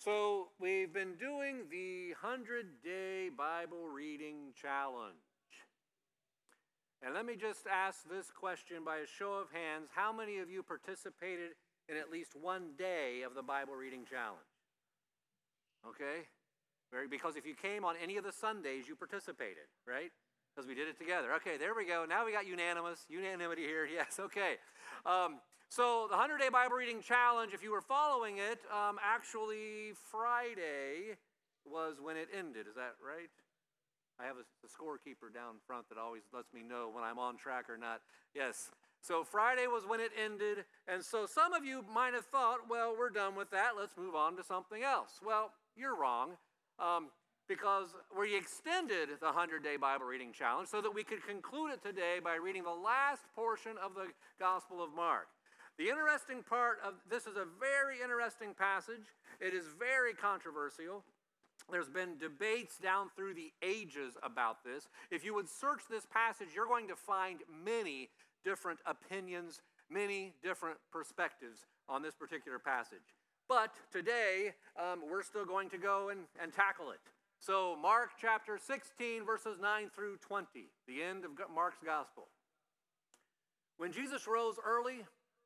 So we've been doing the 100-day Bible reading challenge. And let me just ask this question by a show of hands. How many of you participated in at least one day of the Bible reading challenge? Okay? Because if you came on any of the Sundays, you participated, right? Because we did it together. Okay, there we go. Now we got unanimity here. Yes, okay. So the 100-day Bible reading challenge, if you were following it, actually Friday was when it ended. Is that right? I have a scorekeeper down front that always lets me know when I'm on track or not. Yes. So Friday was when it ended. And so some of you might have thought, well, we're done with that. Let's move on to something else. Well, you're wrong. Because we extended the 100-day Bible reading challenge so that we could conclude it today by reading the last portion of the Gospel of Mark. The interesting part of this is a very interesting passage. It is very controversial. There's been debates down through the ages about this. If you would search this passage, you're going to find many different opinions, many different perspectives on this particular passage. But today, we're still going to go and tackle it. So Mark chapter 16, verses 9 through 20, the end of Mark's gospel. When Jesus rose early,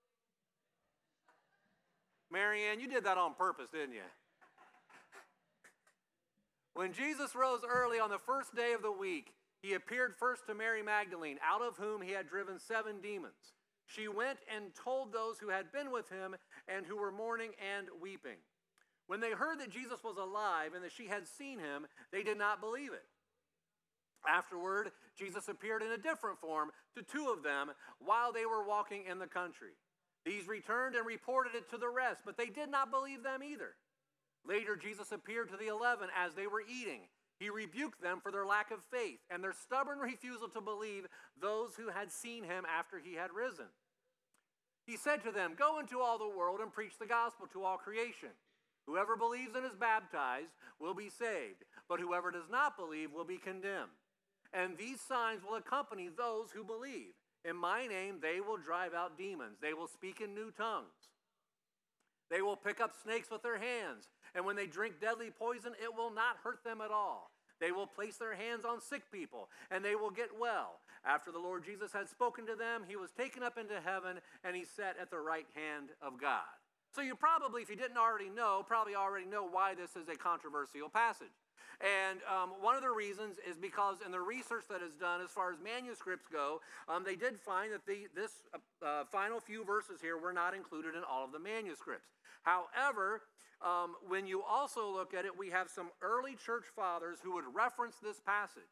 Marianne, you did that on purpose, didn't you? When Jesus rose early on the first day of the week, he appeared first to Mary Magdalene, out of whom he had driven 7 demons. She went and told those who had been with him and who were mourning and weeping. When they heard that Jesus was alive and that she had seen him, they did not believe it. Afterward, Jesus appeared in a different form to 2 of them while they were walking in the country. These returned and reported it to the rest, but they did not believe them either. Later, Jesus appeared to the 11 as they were eating. He rebuked them for their lack of faith and their stubborn refusal to believe those who had seen him after he had risen. He said to them, "Go into all the world and preach the gospel to all creation. Whoever believes and is baptized will be saved, but whoever does not believe will be condemned. And these signs will accompany those who believe. In my name they will drive out demons. They will speak in new tongues. They will pick up snakes with their hands, and when they drink deadly poison, it will not hurt them at all. They will place their hands on sick people, and they will get well." After the Lord Jesus had spoken to them, he was taken up into heaven, and he sat at the right hand of God. So you probably, if you didn't already know, why this is a controversial passage. And one of the reasons is because in the research that is done as far as manuscripts go, they did find that this final few verses here were not included in all of the manuscripts. However, when you also look at it, we have some early church fathers who would reference this passage.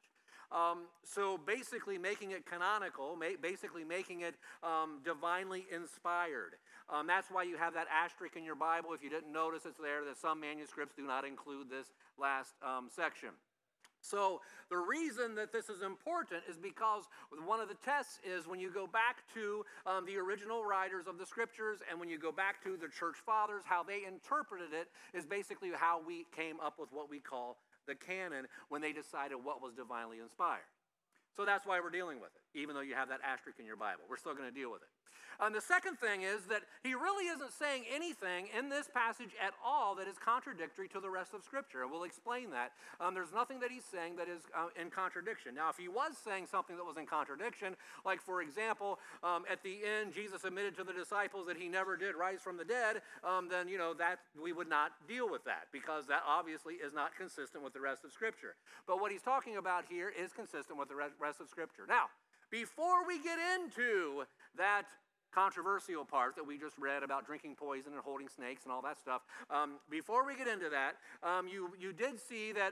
So basically making it canonical, basically making it divinely inspired. That's why you have that asterisk in your Bible. If you didn't notice, it's there that some manuscripts do not include this last section. So the reason that this is important is because one of the tests is when you go back to the original writers of the scriptures and when you go back to the church fathers, how they interpreted it is basically how we came up with what we call the canon when they decided what was divinely inspired. So that's why we're dealing with it. Even though you have that asterisk in your Bible, we're still going to deal with it. The second thing is that he really isn't saying anything in this passage at all that is contradictory to the rest of Scripture. And we'll explain that. There's nothing that he's saying that is in contradiction. Now, if he was saying something that was in contradiction, like, for example, at the end, Jesus admitted to the disciples that he never did rise from the dead, then, that we would not deal with that because that obviously is not consistent with the rest of Scripture. But what he's talking about here is consistent with the rest of Scripture. Now, before we get into that controversial part that we just read about drinking poison and holding snakes and all that stuff, before we get into that, you did see that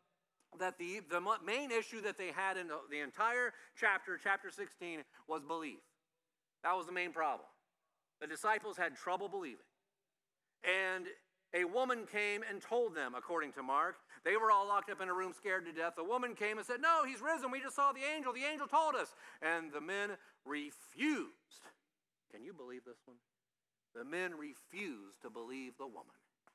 the main issue that they had in the entire chapter 16, was belief. That was the main problem. The disciples had trouble believing. And a woman came and told them, according to Mark. They were all locked up in a room scared to death. The woman came and said, "No, he's risen. We just saw the angel. The angel told us." And the men refused. Can you believe this one? The men refused to believe the woman.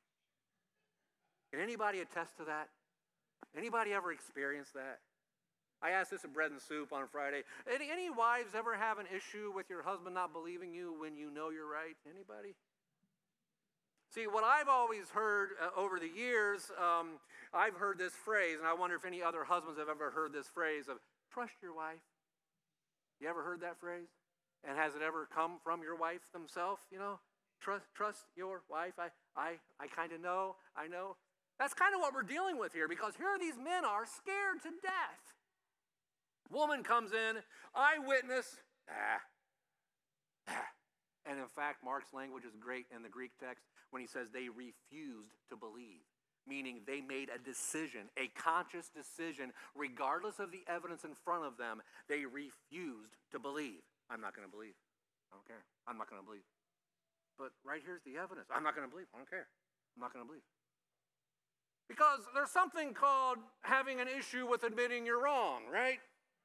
Can anybody attest to that? Anybody ever experienced that? I asked this at Bread and Soup on Friday. Any wives ever have an issue with your husband not believing you when you know you're right? Anybody? See, what I've always heard over the years, I've heard this phrase, and I wonder if any other husbands have ever heard this phrase of, trust your wife. You ever heard that phrase? And has it ever come from your wife themselves, Trust your wife. I kind of know, I know. That's kind of what we're dealing with here, because here these men are scared to death. Woman comes in, eyewitness, and in fact, Mark's language is great in the Greek text when he says they refused to believe, meaning they made a decision, a conscious decision, regardless of the evidence in front of them, they refused to believe. I'm not going to believe. I don't care. I'm not going to believe. But right here's the evidence. I'm not going to believe. I don't care. I'm not going to believe. Because there's something called having an issue with admitting you're wrong, right?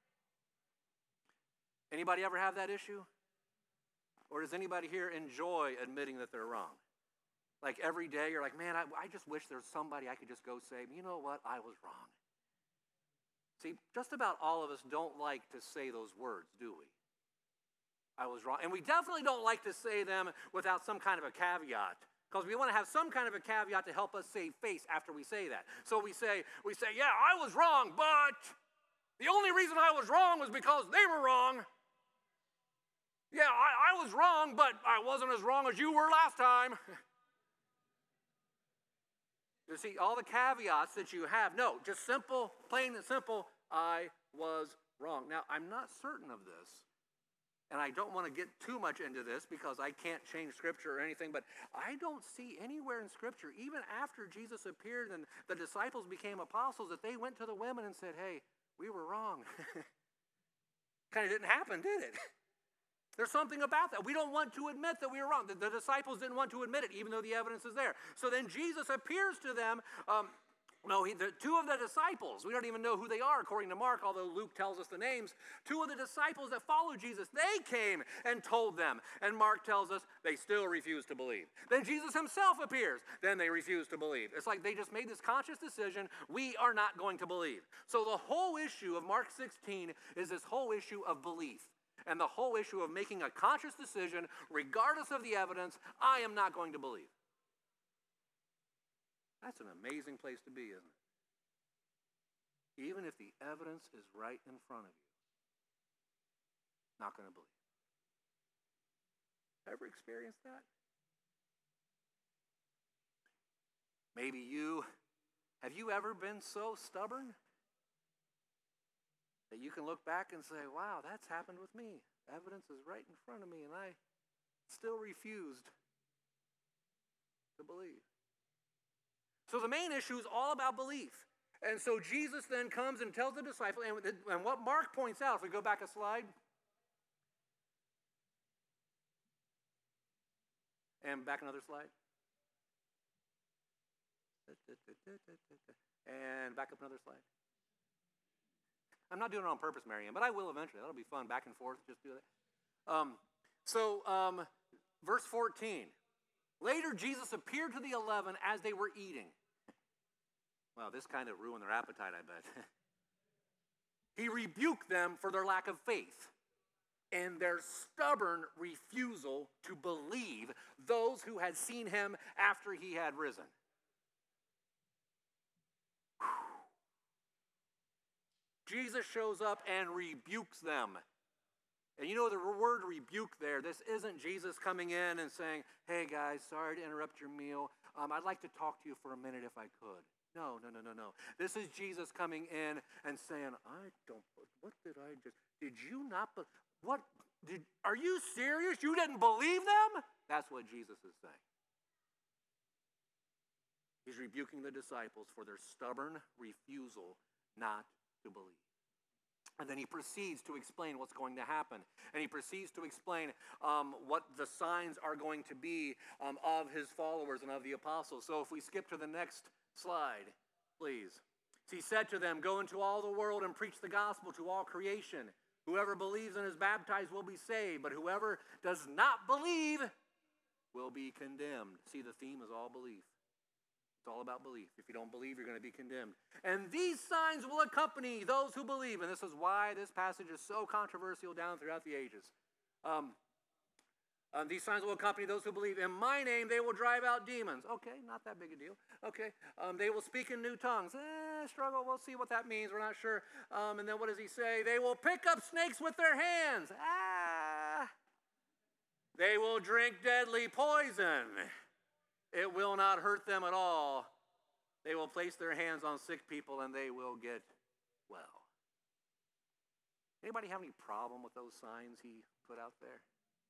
Anybody ever have that issue? Or does anybody here enjoy admitting that they're wrong? Like every day you're like, man, I just wish there's somebody I could just go say, you know what, I was wrong. See, just about all of us don't like to say those words, do we? I was wrong. And we definitely don't like to say them without some kind of a caveat, because we want to have some kind of a caveat to help us save face after we say that. So we say, yeah, I was wrong, but the only reason I was wrong was because they were wrong. Yeah, I was wrong, but I wasn't as wrong as you were last time. You see, all the caveats that you have, no, just simple, plain and simple, I was wrong. Now, I'm not certain of this, and I don't want to get too much into this because I can't change Scripture or anything, but I don't see anywhere in Scripture, even after Jesus appeared and the disciples became apostles, that they went to the women and said, hey, we were wrong. Kind of didn't happen, did it? There's something about that. We don't want to admit that we were wrong. The disciples didn't want to admit it, even though the evidence is there. So then Jesus appears to them. The two of the disciples, we don't even know who they are according to Mark, although Luke tells us the names. Two of the disciples that followed Jesus, they came and told them. And Mark tells us they still refuse to believe. Then Jesus himself appears. Then they refuse to believe. It's like they just made this conscious decision, we are not going to believe. So the whole issue of Mark 16 is this whole issue of belief. And the whole issue of making a conscious decision, regardless of the evidence, I am not going to believe. That's an amazing place to be, isn't it? Even if the evidence is right in front of you, not going to believe. Ever experienced that? Maybe have you ever been so stubborn that you can look back and say, wow, that's happened with me. Evidence is right in front of me, and I still refused to believe. So the main issue is all about belief. And so Jesus then comes and tells the disciples, and what Mark points out, if we go back a slide, and back another slide, and back up another slide. I'm not doing it on purpose, Marianne, but I will eventually. That'll be fun, back and forth, just do that. Verse 14. Later, Jesus appeared to the 11 as they were eating. Well, this kind of ruined their appetite, I bet. He rebuked them for their lack of faith and their stubborn refusal to believe those who had seen him after he had risen. Jesus shows up and rebukes them. And you know the word rebuke there, this isn't Jesus coming in and saying, hey guys, sorry to interrupt your meal. I'd like to talk to you for a minute if I could. No. This is Jesus coming in and saying, did you not, are you serious? You didn't believe them? That's what Jesus is saying. He's rebuking the disciples for their stubborn refusal not to believe. And then he proceeds to explain what's going to happen. And he proceeds to explain what the signs are going to be of his followers and of the apostles. So if we skip to the next slide, please. So he said to them, go into all the world and preach the gospel to all creation. Whoever believes and is baptized will be saved, but whoever does not believe will be condemned. See, the theme is all belief. It's all about belief. If you don't believe, you're going to be condemned. And these signs will accompany those who believe. And this is why this passage is so controversial down throughout the ages. These signs will accompany those who believe. In my name, they will drive out demons. Okay, not that big a deal. Okay, they will speak in new tongues. Struggle, we'll see what that means. We're not sure. And then what does he say? They will pick up snakes with their hands. They will drink deadly poison. It will not hurt them at all. They will place their hands on sick people and they will get well. Anybody have any problem with those signs he put out there?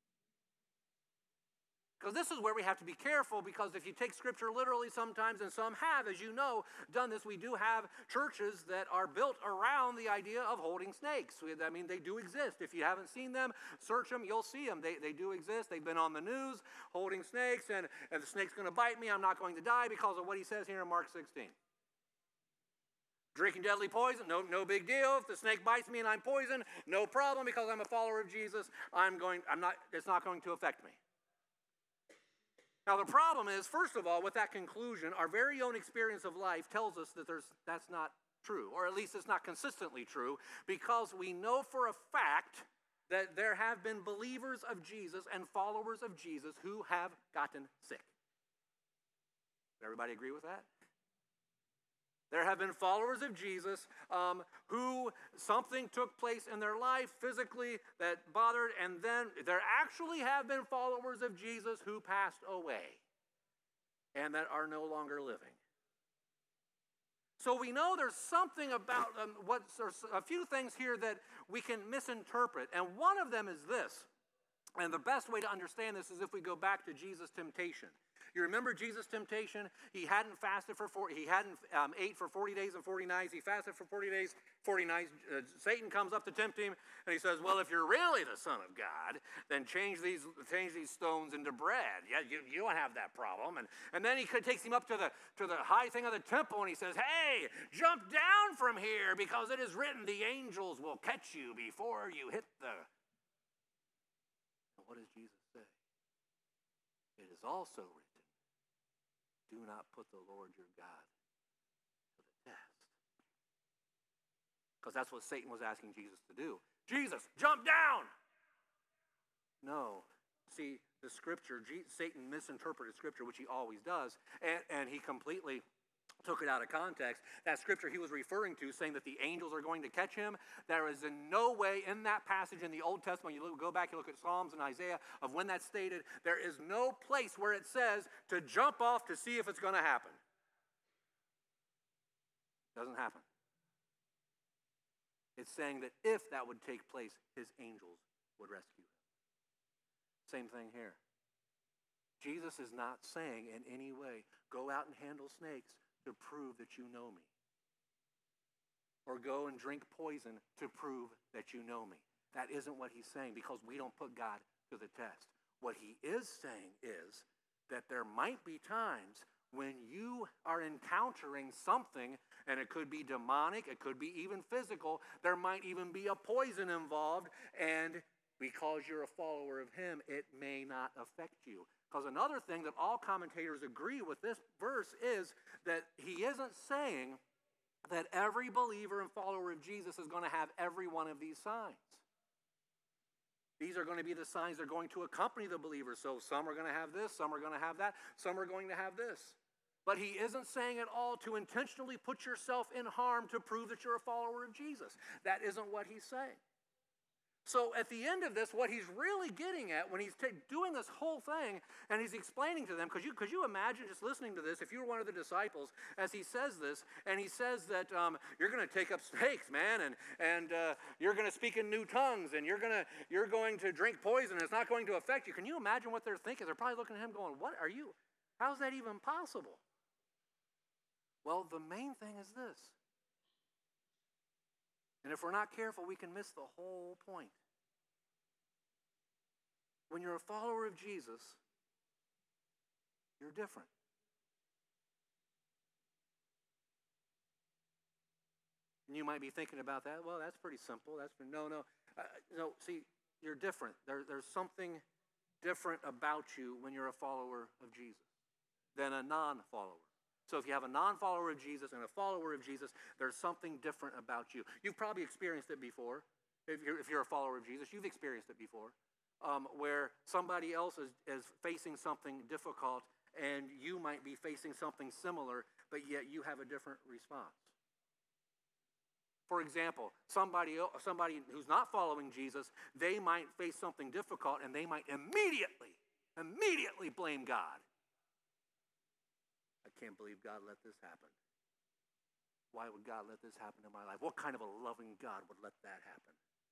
Because this is where we have to be careful, because if you take Scripture literally sometimes, and some have, as you know, done this, we do have churches that are built around the idea of holding snakes. I mean, they do exist. If you haven't seen them, search them, you'll see them. They do exist. They've been on the news, holding snakes, and the snake's going to bite me, I'm not going to die because of what he says here in Mark 16. Drinking deadly poison, no big deal. If the snake bites me and I'm poisoned, no problem, because I'm a follower of Jesus. It's not going to affect me. Now, the problem is, first of all, with that conclusion, our very own experience of life tells us that that's not true, or at least it's not consistently true, because we know for a fact that there have been believers of Jesus and followers of Jesus who have gotten sick. Everybody agree with that? There have been followers of Jesus who something took place in their life physically that bothered, and then there actually have been followers of Jesus who passed away and that are no longer living. So we know there's something about there's a few things here that we can misinterpret, and one of them is this. And the best way to understand this is if we go back to Jesus' temptation. You remember Jesus' temptation? He hadn't fasted he hadn't ate for 40 days and 40 nights. He fasted for 40 days, 40 nights. Satan comes up to tempt him, and he says, well, if you're really the Son of God, then change these stones into bread. Yeah, you don't have that problem. And then he takes him up to the high thing of the temple, and he says, hey, jump down from here, because it is written, the angels will catch you before you hit the... And what does Jesus say? It is also written, do not put the Lord your God to the test. Because that's what Satan was asking Jesus to do. Jesus, jump down! No. See, the Scripture, Satan misinterpreted Scripture, which he always does, and he completely took it out of context. That Scripture he was referring to, saying that the angels are going to catch him, there is in no way in that passage in the Old Testament, go back, you look at Psalms and Isaiah, of when that's stated, there is no place where it says to jump off to see if it's going to happen. Doesn't happen. It's saying that if that would take place, his angels would rescue him. Same thing here. Jesus is not saying in any way, go out and handle snakes to prove that you know me. Or go and drink poison to prove that you know me. That isn't what he's saying, because we don't put God to the test. What he is saying is that there might be times when you are encountering something, and it could be demonic, it could be even physical, there might even be a poison involved, and because you're a follower of him, it may not affect you. Because another thing that all commentators agree with this verse is that he isn't saying that every believer and follower of Jesus is going to have every one of these signs. These are going to be the signs that are going to accompany the believer. So some are going to have this, some are going to have that, some are going to have this. But he isn't saying at all to intentionally put yourself in harm to prove that you're a follower of Jesus. That isn't what he's saying. So at the end of this, what he's really getting at when he's doing this whole thing, and he's explaining to them, could you imagine just listening to this, if you were one of the disciples, as he says this, and he says that you're going to take up snakes, man, and you're going to speak in new tongues, and you're going to drink poison, and it's not going to affect you. Can you imagine what they're thinking? They're probably looking at him going, what are you? How's that even possible? Well, the main thing is this. And if we're not careful, we can miss the whole point. When you're a follower of Jesus, you're different. And you might be thinking about that. Well, that's pretty simple. No. See, you're different. There's something different about you when you're a follower of Jesus than a non-follower. So if you have a non-follower of Jesus and a follower of Jesus, there's something different about you. You've probably experienced it before. If you're a follower of Jesus, you've experienced it before. where somebody else is facing something difficult and you might be facing something similar, but yet you have a different response. For example, somebody who's not following Jesus, they might face something difficult and they might immediately blame God. I can't believe God let this happen. Why would God let this happen in my life? What kind of a loving God would let that happen?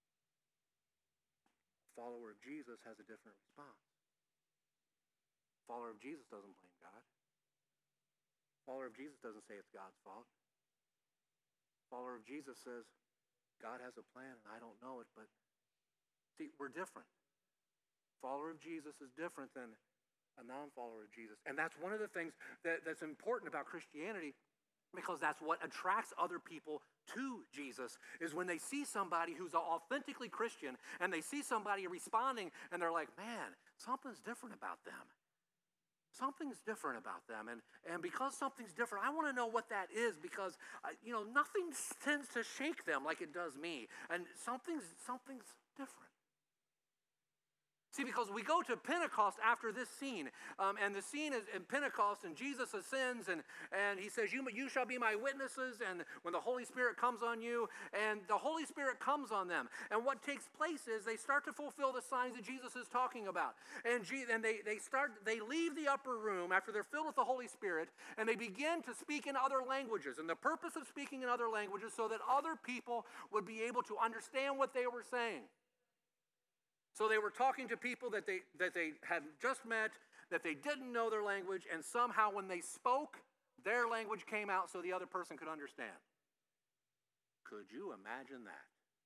A follower of Jesus has a different response. A follower of Jesus doesn't blame God. A follower of Jesus doesn't say it's God's fault. A follower of Jesus says, God has a plan and I don't know it, but see, we're different. A follower of Jesus is different than a non-follower of Jesus. And that's one of the things that's important about Christianity, because that's what attracts other people to Jesus, is when they see somebody who's authentically Christian and they see somebody responding and they're like, man, something's different about them. Something's different about them. And because something's different, I want to know what that is, because, nothing tends to shake them like it does me. And something's different. See, because we go to Pentecost after this scene, and the scene is in Pentecost, and Jesus ascends, and he says, you shall be my witnesses, and when the Holy Spirit comes on you, and the Holy Spirit comes on them. And what takes place is they start to fulfill the signs that Jesus is talking about. And they leave the upper room after they're filled with the Holy Spirit, and they begin to speak in other languages. And the purpose of speaking in other languages so that other people would be able to understand what they were saying. So they were talking to people that they had just met, that they didn't know their language, and somehow when they spoke, their language came out so the other person could understand. Could you imagine that?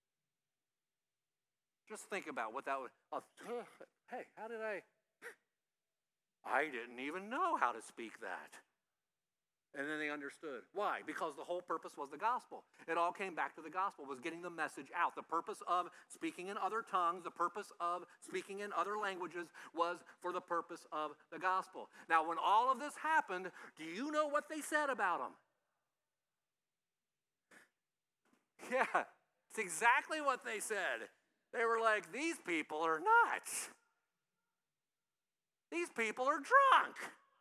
Just think about what that would... hey, how did I didn't even know how to speak that. And then they understood. Why? Because the whole purpose was the gospel. It all came back to the gospel, was getting the message out. The purpose of speaking in other tongues, the purpose of speaking in other languages was for the purpose of the gospel. Now, when all of this happened, do you know what they said about him? Yeah, it's exactly what they said. They were like, these people are nuts. These people are drunk.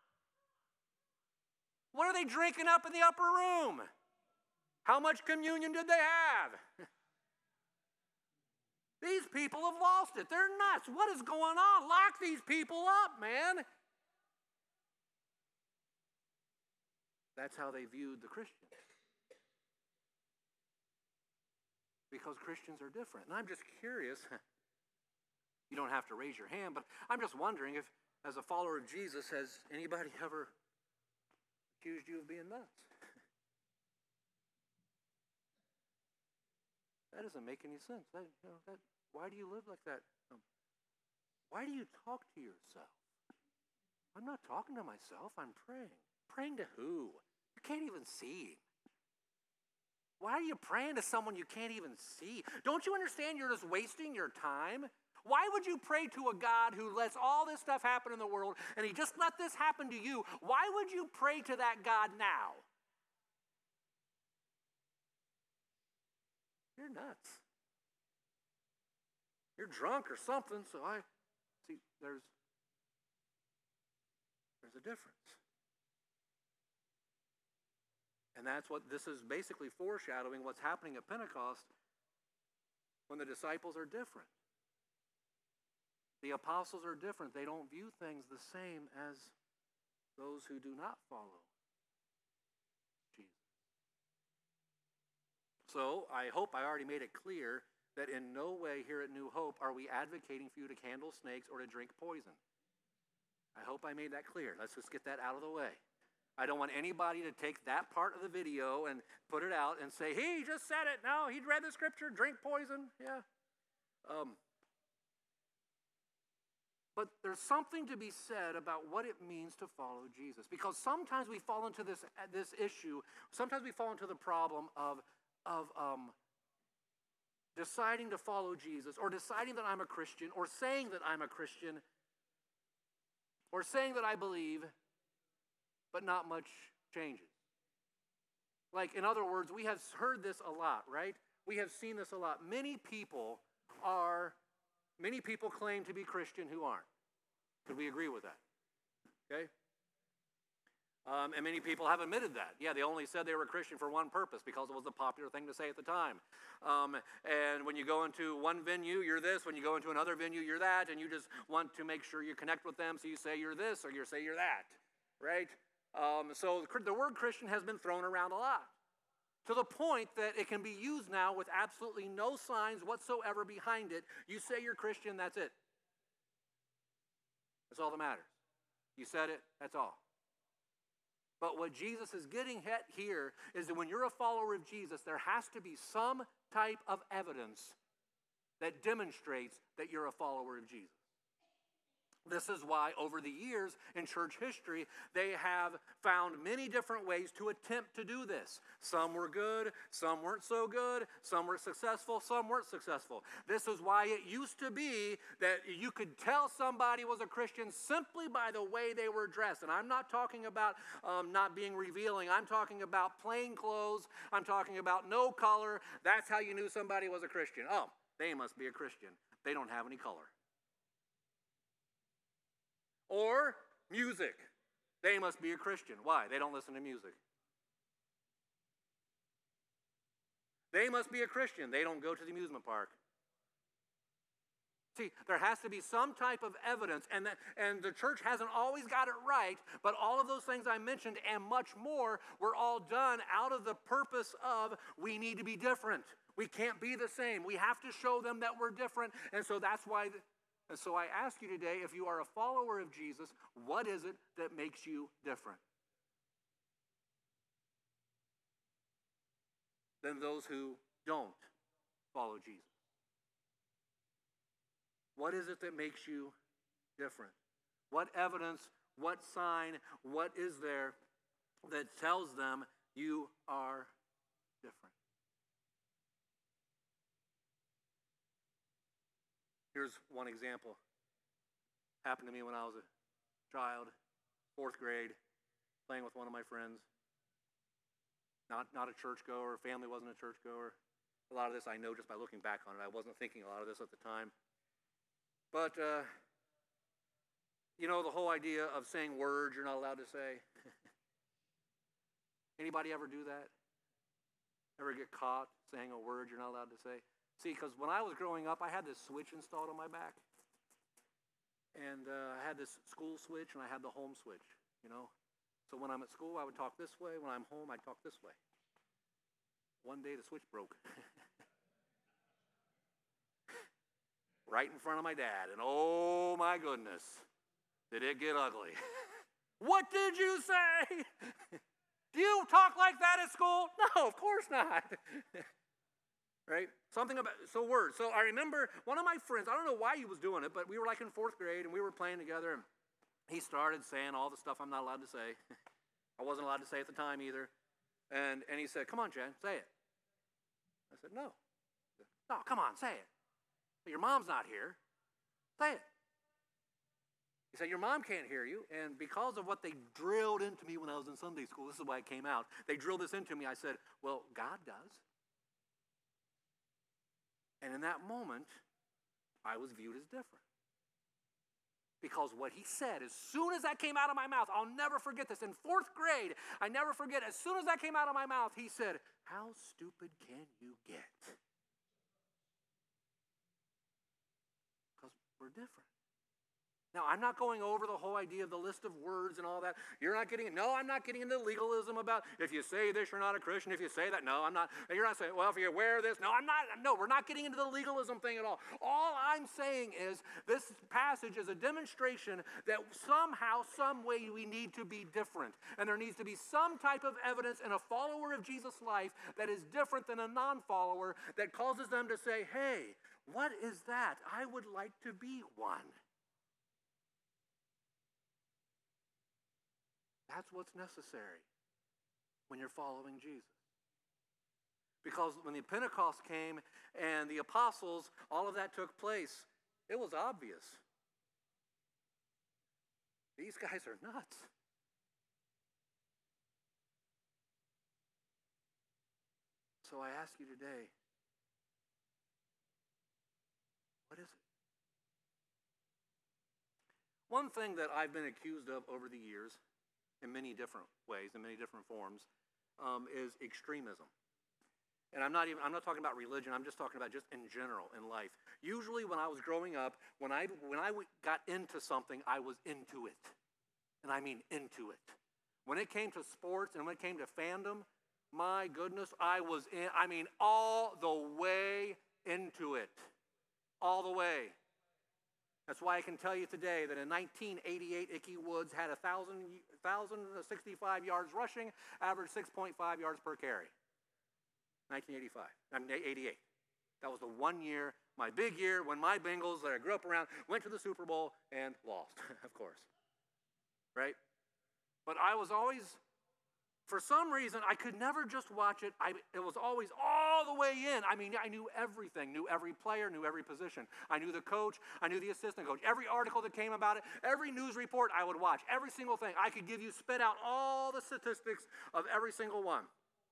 What are they drinking up in the upper room? How much communion did they have? These people have lost it. They're nuts. What is going on? Lock these people up, man. That's how they viewed the Christians. Because Christians are different. And I'm just curious. You don't have to raise your hand, but I'm just wondering if, as a follower of Jesus, has anybody ever accused you of being nuts? That doesn't make any sense. Why do you live like that? Why do you talk to yourself? I'm not talking to myself. I'm praying. Praying to who? You can't even see. Why are you praying to someone you can't even see? Don't you understand you're just wasting your time? Why would you pray to a God who lets all this stuff happen in the world and he just let this happen to you? Why would you pray to that God now? You're nuts. You're drunk or something, so I see there's a difference. And that's what this is basically foreshadowing, what's happening at Pentecost when the disciples are different. The apostles are different. They don't view things the same as those who do not follow Jesus. So I hope I already made it clear that in no way here at New Hope are we advocating for you to handle snakes or to drink poison. I hope I made that clear. Let's just get that out of the way. I don't want anybody to take that part of the video and put it out and say, he just said it. No, he'd read the scripture, drink poison. Yeah. But there's something to be said about what it means to follow Jesus. Because sometimes we fall into this issue, sometimes we fall into the problem of deciding to follow Jesus, or deciding that I'm a Christian, or saying that I'm a Christian, or saying that I believe, but not much changes. Like, in other words, we have heard this a lot, right? We have seen this a lot. Many people are many people claim to be Christian who aren't. Could we agree with that? Okay? And many people have admitted that. Yeah, they only said they were Christian for one purpose, because it was the popular thing to say at the time. And when you go into one venue, you're this. When you go into another venue, you're that. And you just want to make sure you connect with them, so you say you're this or you say you're that, right? So the word Christian has been thrown around a lot, to the point that it can be used now with absolutely no signs whatsoever behind it. You say you're Christian, that's it. That's all that matters. You said it, that's all. But what Jesus is getting at here is that when you're a follower of Jesus, there has to be some type of evidence that demonstrates that you're a follower of Jesus. This is why over the years in church history, they have found many different ways to attempt to do this. Some were good, some weren't so good, some were successful, some weren't successful. This is why it used to be that you could tell somebody was a Christian simply by the way they were dressed. And I'm not talking about not being revealing. I'm talking about plain clothes. I'm talking about no color. That's how you knew somebody was a Christian. Oh, they must be a Christian. They don't have any color. Or music. They must be a Christian. Why? They don't listen to music. They must be a Christian. They don't go to the amusement park. See, there has to be some type of evidence, and the church hasn't always got it right, but all of those things I mentioned and much more were all done out of the purpose of we need to be different. We can't be the same. We have to show them that we're different, and so that's why... And so I ask you today, if you are a follower of Jesus, what is it that makes you different than those who don't follow Jesus? What is it that makes you different? What evidence, what sign, what is there that tells them you are different? Here's one example. Happened to me when I was a child, 4th grade, playing with one of my friends. Not a churchgoer, family wasn't a churchgoer. A lot of this I know just by looking back on it. I wasn't thinking a lot of this at the time. But, the whole idea of saying words you're not allowed to say. Anybody ever do that? Ever get caught saying a word you're not allowed to say? See, because when I was growing up, I had this switch installed on my back. And I had this school switch and I had the home switch, So when I'm at school, I would talk this way. When I'm home, I'd talk this way. One day, the switch broke. Right in front of my dad. And oh my goodness, did it get ugly. What did you say? Do you talk like that at school? No, of course not. Right? Something about, words. So I remember one of my friends, I don't know why he was doing it, but we were like in 4th grade and we were playing together and he started saying all the stuff I'm not allowed to say. I wasn't allowed to say at the time either. And he said, come on, Chad, say it. I said, no. No, come on, say it. But your mom's not here. Say it. He said, your mom can't hear you. And because of what they drilled into me when I was in Sunday school, this is why it came out. They drilled this into me. I said, well, God does. And in that moment, I was viewed as different. Because what he said, as soon as that came out of my mouth, I'll never forget this. In 4th grade, I never forget, as soon as that came out of my mouth, he said, how stupid can you get? Because we're different. Now, I'm not going over the whole idea of the list of words and all that. You're not getting, no, I'm not getting into legalism about if you say this, you're not a Christian. If you say that, no, I'm not. And you're not saying, well, if you wear this, no, I'm not. No, we're not getting into the legalism thing at all. All I'm saying is this passage is a demonstration that somehow, some way we need to be different. And there needs to be some type of evidence in a follower of Jesus' life that is different than a non-follower that causes them to say, hey, what is that? I would like to be one. That's what's necessary when you're following Jesus. Because when the Pentecost came and the apostles, all of that took place, it was obvious. These guys are nuts. So I ask you today, what is it? One thing that I've been accused of over the years, in many different ways, in many different forms, is extremism. And I'm not talking about religion. I'm just talking about just in general in life. Usually, when I was growing up, when I got into something, I was into it, and I mean into it. When it came to sports and when it came to fandom, my goodness, I was in. I mean, all the way into it, all the way. That's why I can tell you today that in 1988, Ickey Woods had 1,065 yards rushing, average 6.5 yards per carry. 1985, 88. That was the 1 year, my big year, when my Bengals that I grew up around went to the Super Bowl and lost, of course. Right? But I was always, for some reason, I could never just watch it. It was always all the way in. I mean, I knew everything, knew every player, knew every position. I knew the coach, I knew the assistant coach. Every article that came about it, every news report I would watch, every single thing. I could give you, spit out all the statistics of every single one.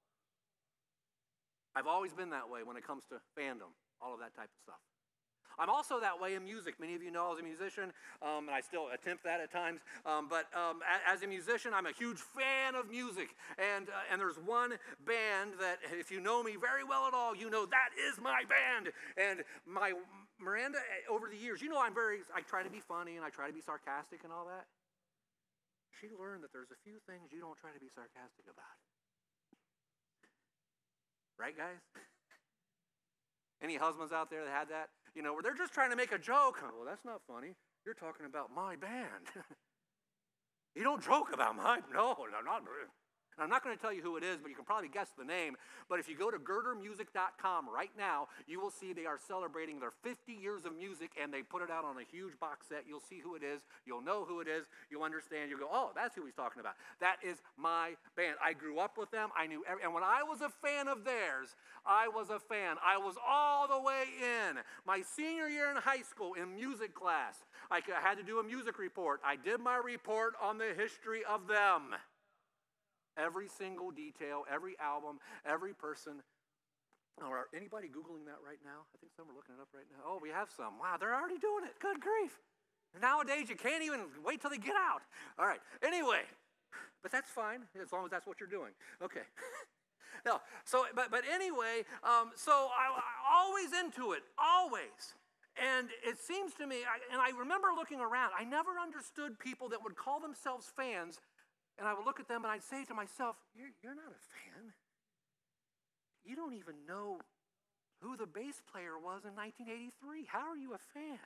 I've always been that way when it comes to fandom, all of that type of stuff. I'm also that way in music. Many of you know I was a musician, and I still attempt that at times. But as a musician, I'm a huge fan of music. And there's one band that, if you know me very well at all, you know that is my band. And Miranda, over the years, you know I try to be funny and I try to be sarcastic and all that. She learned that there's a few things you don't try to be sarcastic about. Right, guys? Any husbands out there that had that? You know, where they're just trying to make a joke. Well, that's not funny. You're talking about my band. You don't joke about mine. No, not. And I'm not going to tell you who it is, but you can probably guess the name. But if you go to girdermusic.com right now, you will see they are celebrating their 50 years of music, and they put it out on a huge box set. You'll see who it is. You'll know who it is. You'll understand. You'll go, oh, that's who he's talking about. That is my band. I grew up with them. I knew and when I was a fan of theirs, I was a fan. I was all the way in. My senior year in high school in music class, I had to do a music report. I did my report on the history of them. Every single detail, every album, every person. Are anybody Googling that right now? I think some are looking it up right now. Oh, we have some. Wow, they're already doing it. Good grief. Nowadays, you can't even wait till they get out. All right. Anyway, but that's fine as long as that's what you're doing. Okay. No. So, but anyway, so I always into it, always. And it seems to me, and I remember looking around, I never understood people that would call themselves fans. And I would look at them and I'd say to myself, you're not a fan. You don't even know who the bass player was in 1983. How are you a fan?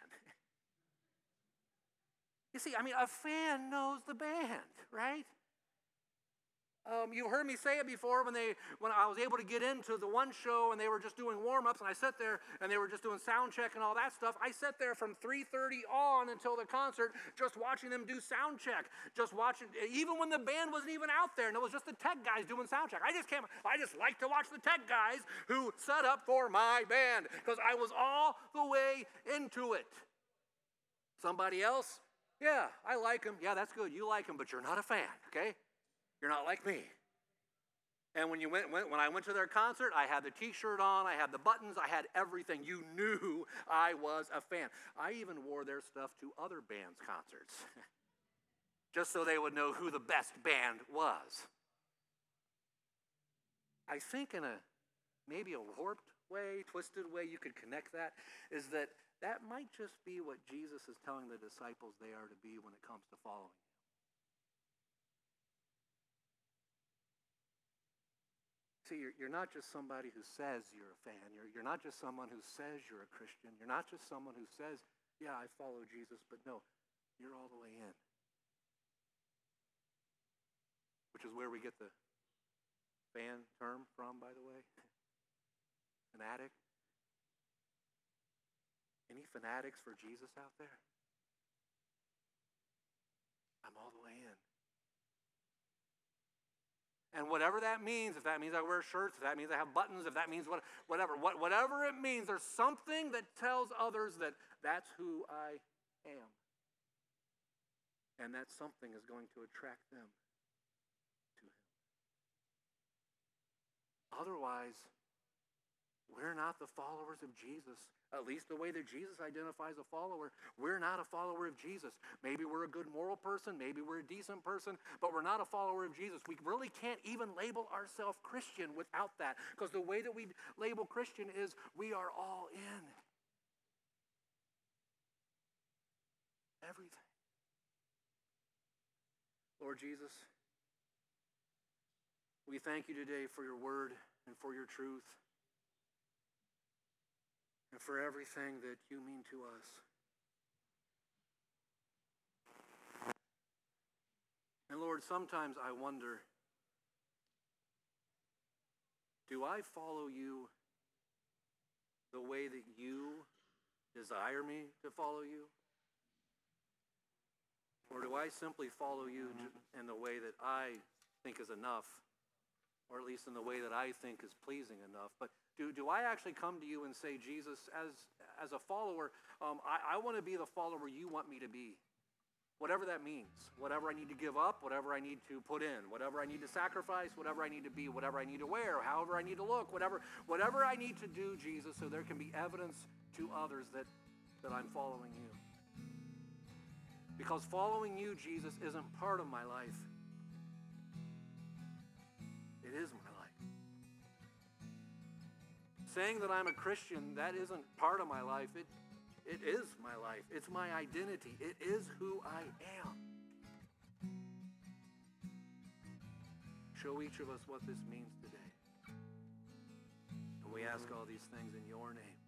You see, I mean, a fan knows the band, right? You heard me say it before when I was able to get into the one show and they were just doing warm-ups and I sat there and they were just doing sound check and all that stuff. I sat there from 3:30 on until the concert just watching them do sound check, just watching, even when the band wasn't even out there and it was just the tech guys doing sound check. I just like to watch the tech guys who set up for my band because I was all the way into it. Somebody else? Yeah, I like him. Yeah, that's good. You like him, but you're not a fan, okay? You're not like me. And when I went to their concert, I had the t-shirt on, I had the buttons, I had everything. You knew I was a fan. I even wore their stuff to other bands' concerts, just so they would know who the best band was. I think in maybe a warped way, twisted way, you could connect that, is that might just be what Jesus is telling the disciples they are to be when it comes to following him. See, you're not just somebody who says you're a fan. You're not just someone who says you're a Christian. You're not just someone who says, yeah, I follow Jesus, but no, you're all the way in. Which is where we get the fan term from, by the way. Fanatic. Any fanatics for Jesus out there? I'm all the way in. And whatever that means, if that means I wear shirts, if that means I have buttons, if that means whatever it means, there's something that tells others that that's who I am. And that something is going to attract them to him. Otherwise, we're not the followers of Jesus, at least the way that Jesus identifies a follower. We're not a follower of Jesus. Maybe we're a good moral person, maybe we're a decent person, but we're not a follower of Jesus. We really can't even label ourselves Christian without that, because the way that we label Christian is we are all in. Everything. Lord Jesus, we thank you today for your word and for your truth, and for everything that you mean to us. And Lord, sometimes I wonder, do I follow you the way that you desire me to follow you? Or do I simply follow you in the way that I think is enough, or at least in the way that I think is pleasing enough? But do I actually come to you and say, Jesus, as a follower, I want to be the follower you want me to be? Whatever that means, whatever I need to give up, whatever I need to put in, whatever I need to sacrifice, whatever I need to be, whatever I need to wear, however I need to look, whatever I need to do, Jesus, so there can be evidence to others that I'm following you. Because following you, Jesus, isn't part of my life. It is my life. Saying that I'm a Christian, that isn't part of my life. It is my life. It's my identity. It is who I am. Show each of us what this means today. And we ask all these things in your name.